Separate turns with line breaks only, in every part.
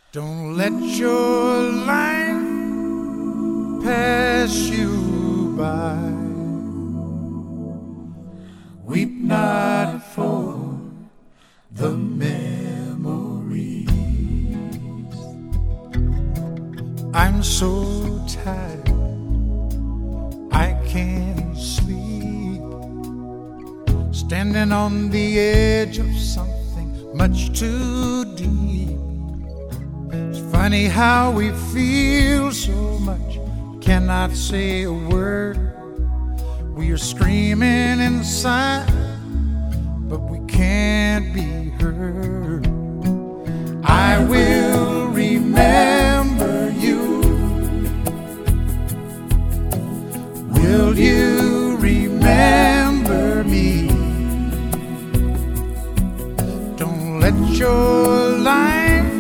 Don't let your life pass you by. Weep not for the memories. I'm so tired, I can't sleep, standing on the edge of something much too deep. It's funny how we feel so much, cannot say a word. We are screaming inside, but we can't be heard. I will remember you. Will you remember me? Don't let your life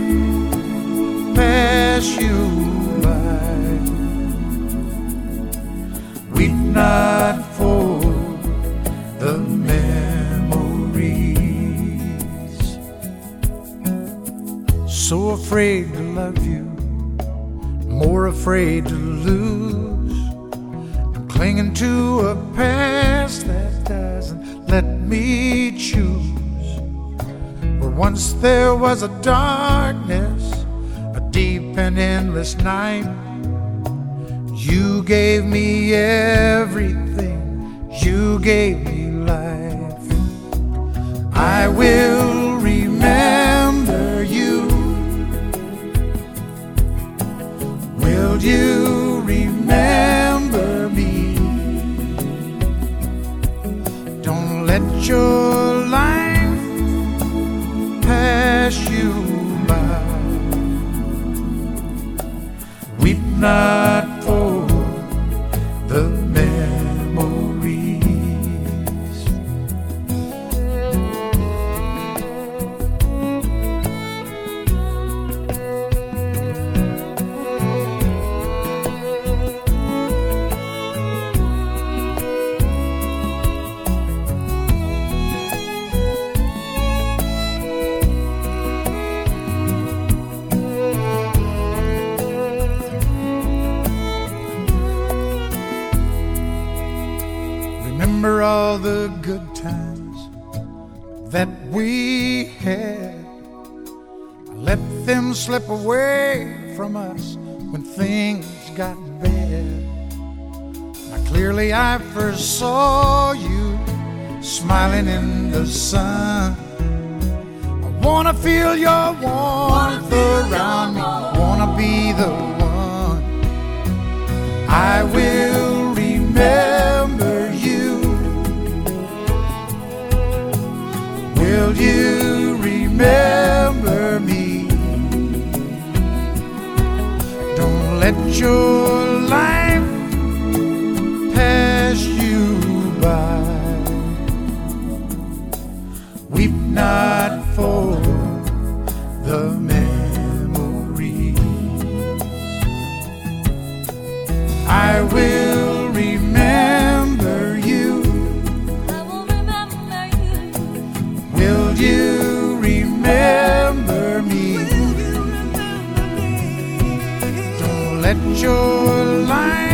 pass you by. Weep not for the memories. So afraid to love you, more afraid to lose. I'm clinging to a past that doesn't let me choose. Where once there was a darkness, a deep and endless night. You gave me everything, you gave me life. I will remember you. Will you remember me? Don't let your life pass you by. Weep not for the memories. Remember all the good times that we had. I let them slip away from us when things got bad. Now clearly I first saw you smiling in the sun. I wanna feel your warmth around me, wanna be the one. I will remember you. Will you remember me? Don't let your life pass you by. Weep not for the memories. I will remember you. Will you remember me? Don't let your life